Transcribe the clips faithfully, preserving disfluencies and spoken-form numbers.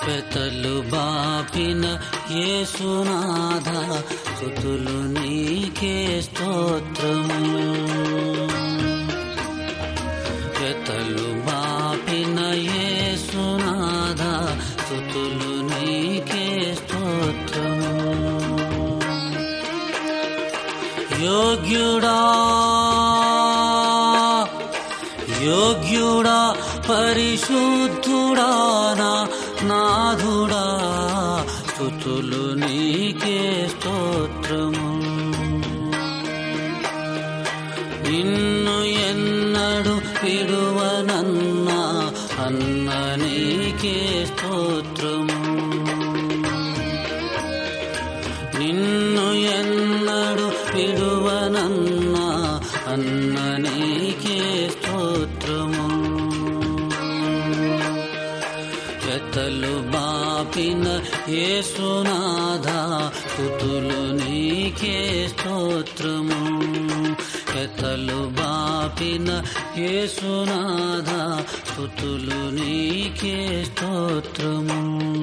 పెతలు బాపిన యేసునాథ స్తుతులు నీకే స్తోత్రము. పెతలు బాపిన యేసునాథ స్తుతులు నీకే స్తోత్రము. యోగ్యుడా యోగ్యుడా పరిశుద్ధుడా నా నాథుడా స్తుతులు నీకే స్తోత్రము. నిన్ను ఎన్నడు విడువనన్నా అన్న నీకే స్తోత్రము. నిన్ను ఎన్నడు విడువనన్నా అన్న నీకే స్తోత్రము. పెతలు బాపిన యేసునాథ స్తుతులు నీకే స్తోత్రము. పెతలు బాపిన యేసునాథ స్తుతులు నీకే స్తోత్రము.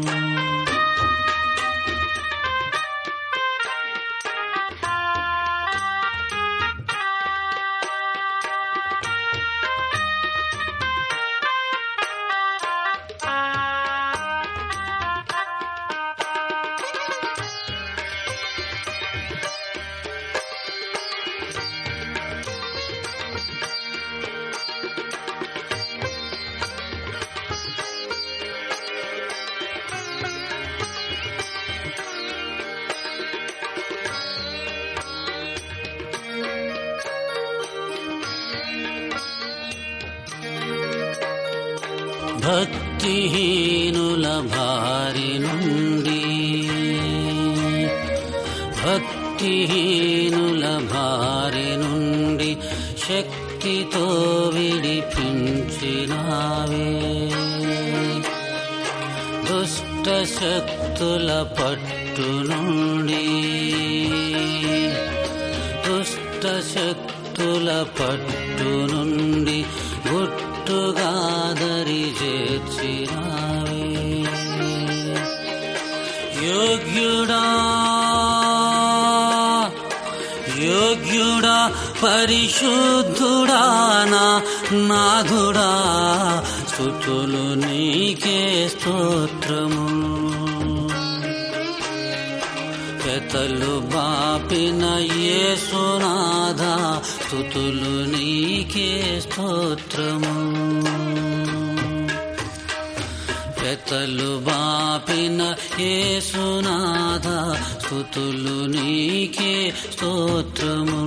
భక్తిహీనుల భారి నుండి భక్తిహీనుల భారి నుండి శక్తితో విడిపించినావే. దుష్ట శక్తుల పట్టు నుండి దుష్ట శక్తుల పట్టు నుండి గుట్టుగా దరి చేర్చినావే. యోగ్యుడా యోగ్యుడా పరిశుద్ధుడా నా నాథుడా స్తుతులు నీకే స్తోత్రము. పెతలు బాపిన యేసునాథ స్తుతులు నీకే స్తోత్రము. పెతలు బాపిన యేసునాథ స్తుతులు నీకే స్తోత్రము.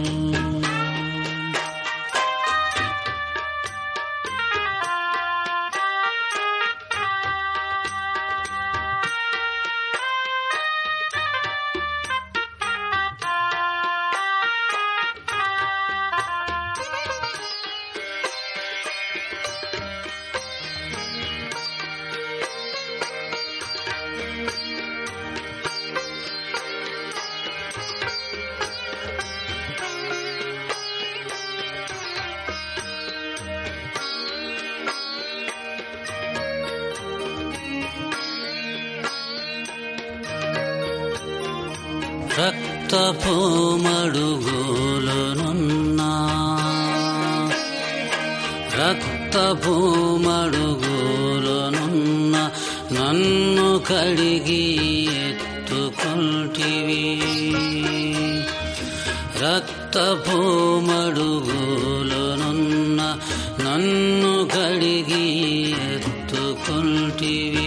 రక్తపు మడుగులోనున్నా రక్తపు మడుగులోనున్న నన్ను కడిగి ఎత్తుకొంటివి. రక్తపు మడుగులోనున్న నన్ను కడిగి ఎత్తుకొంటివి.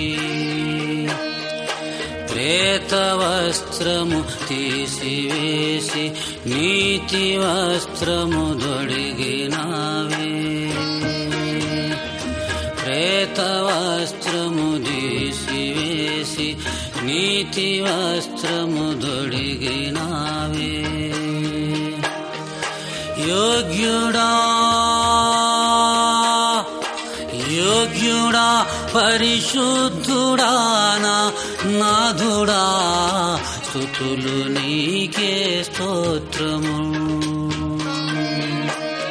ప్రేత వస్త్రము తీసివేసి నీతి వస్త్రము దొడిగినావే. ప్రేత వస్త్రము తీసివేసి నీతి వస్త్రము దొడిగినావే. యోగ్యుడా యోగ్యుడా పరిశుద్ధుడా నా నాథుడా స్తుతులు నీకే స్తోత్రము.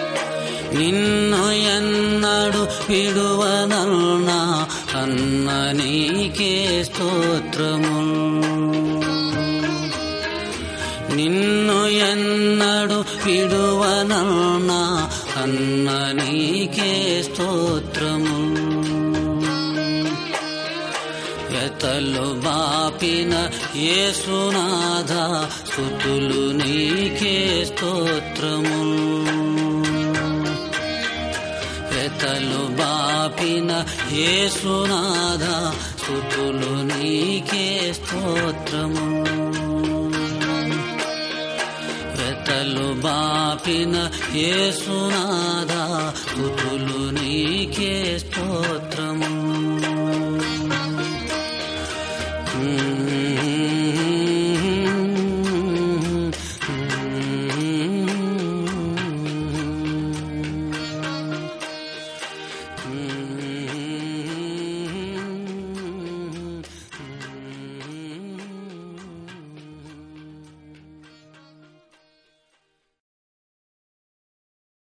నిన్ను ఎన్నడు విడువనన్నా అన్న నీకే స్తోత్రము. నిన్ను ఎన్నడు విడువనన్నా అన్న నీకే స్తోత్రము. వ్యతలు బాపిన యేసునాథ స్తుతులు నీకే స్తోత్రము. వ్యతలు బాపిన యేసునాథ స్తుతులు నీకే స్తోత్రము. వ్యతలు బాపిన యేసునాథ స్తుతులు నీకే స్తోత్రము. Mm-hmm.